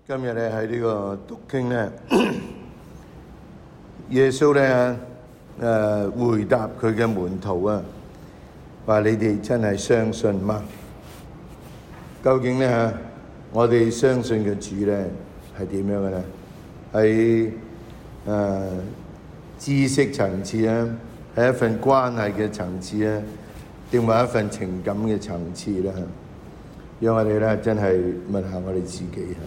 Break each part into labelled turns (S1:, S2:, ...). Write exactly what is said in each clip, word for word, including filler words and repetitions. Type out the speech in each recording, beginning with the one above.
S1: 今日咧喺呢個讀經咧，耶穌咧誒回答佢嘅門徒啊，話你哋真係相信嗎？究竟咧我哋相信嘅主咧係點樣嘅咧？喺誒知識層次啊，係一份關係嘅層次啊，定係一份情感嘅層次咧？讓我哋咧真係問下我哋自己啊！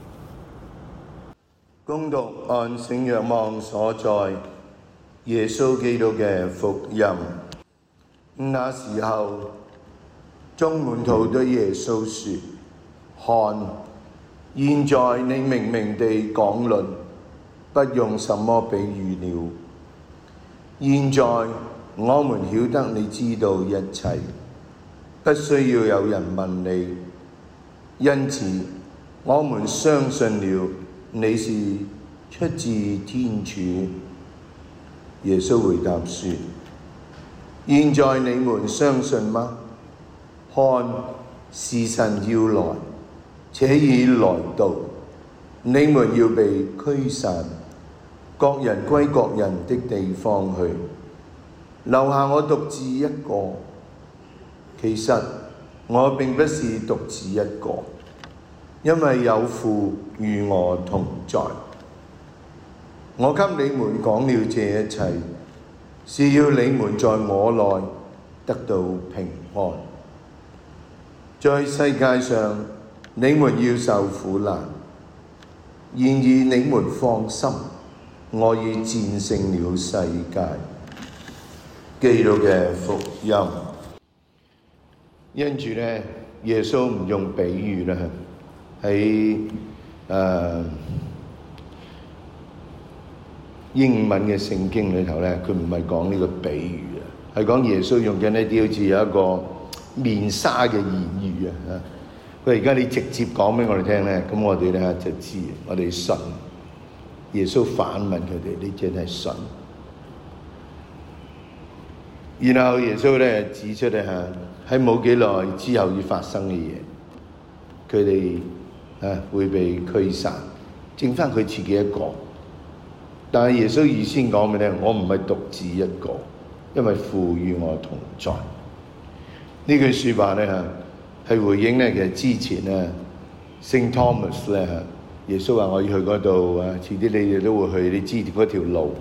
S1: 恭讀按聖若望所載耶穌基督嘅福音。那時候，眾門徒對耶穌說：看，現在你明明地講論，不用什麼比喻了。現在我們曉得你知道一切，不需要有人問你，因此我們相信了你是出自天主。耶穌回答說：現在你們相信嗎？看，時辰要來，且已來到，你們要被驅散，各人歸各人的地方去，留下我獨自一個。其實我並不是獨自一個，因為有父與我同在。我給你們講了這一切，是要你們在我內得到平安。在世界上你們要受苦難，然而你們放心，我已戰勝了世界。基督嘅福音。因住咧，耶穌唔用比喻啦，喺誒英文嘅聖經裏頭咧，佢唔係講呢個比喻啊，係講耶穌用緊呢啲好似有一個面紗嘅言語啊。佢而家你直接講俾我哋聽咧，咁我哋咧就知，我哋信。耶穌反問佢哋：你真係信？然後耶穌咧指出咧嚇，喺冇幾耐之後要發生嘅嘢，佢哋啊會被驅散，剩翻佢自己一個。但係耶穌預先講俾你聽，我唔係獨自一個，因為父與我同在。呢句説話咧嚇係回應咧，其實之前咧聖 Thomas 咧嚇，耶穌話我要去嗰度啊，遲啲你哋都會去，你知嗰條路。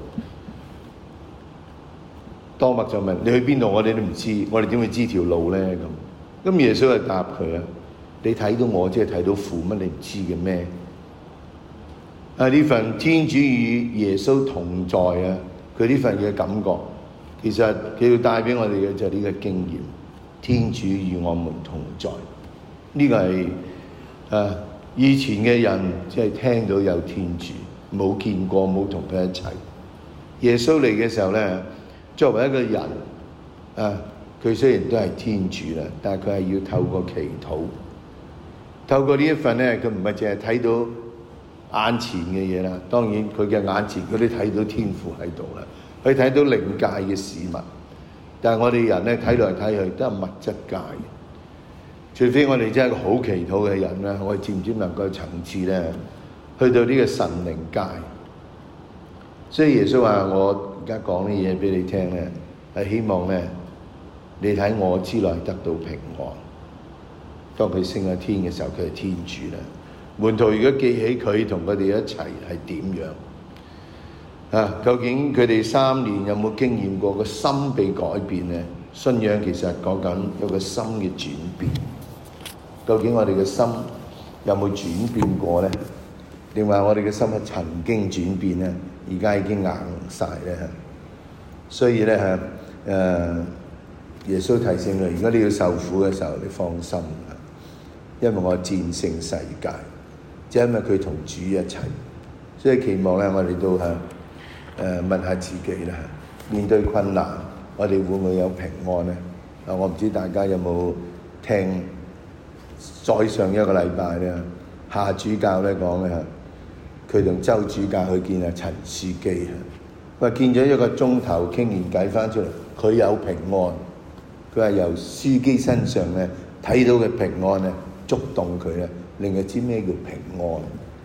S1: 多默就問：你去邊度？我哋都唔知，我哋點會知條路咧？咁咁耶穌就答佢啊：你睇到我，即係睇到父乜？你唔知嘅咩？啊！呢份天主與耶穌同在啊，佢呢份嘅感覺，其實佢要帶俾我哋嘅就係呢個經驗。天主與我們同在，呢、這個係啊以前嘅人即係聽到有天主，冇見過，冇同佢一齊。耶穌嚟嘅時候咧，作為一個人啊，佢雖然都係天主啦，但係佢係要透過祈禱，透過呢一份咧，佢唔係淨係睇到眼前嘅嘢啦。當然佢嘅眼前佢都睇到天父喺度啦，佢睇到靈界嘅事物。但係我哋人咧睇來睇去都係物質界，除非我哋真係一個好祈禱嘅人啦，我哋漸漸能夠層次咧去到呢個神靈界。所以耶穌話：我而家講啲嘢俾你聽咧，係希望咧你喺我之內得到平安。當佢升咗天嘅時候，佢係天主啦。門徒如果記起佢同佢哋一齊係點樣啊？究竟佢哋三年有冇經驗過個心被改變咧？信仰其實係講緊有個心嘅轉變。究竟我哋嘅心有冇轉變過咧？定話我哋嘅心係曾經轉變咧？而家已經硬晒咧？所以咧嚇誒，耶穌提醒佢：如果你要受苦嘅時候，你放心，因為我戰勝世界，即係因為佢同主一齊。所以期望咧，我哋都係。誒、呃、問下自己啦，面對困難，我哋會唔會有平安呢？啊，我唔知大家有冇聽再上一個禮拜咧，夏主教咧講咧，佢同周主教去見阿陳樞機啊，佢話見咗一個鐘頭，傾完偈翻出嚟，佢有平安。佢話由樞機身上咧睇到嘅平安咧，觸動佢咧，令佢知咩叫平安。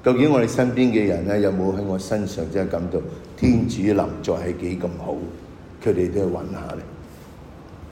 S1: 究竟我哋身邊嘅人咧，有冇喺我身上真係感到天主臨在係幾咁好？佢哋都要揾下咧。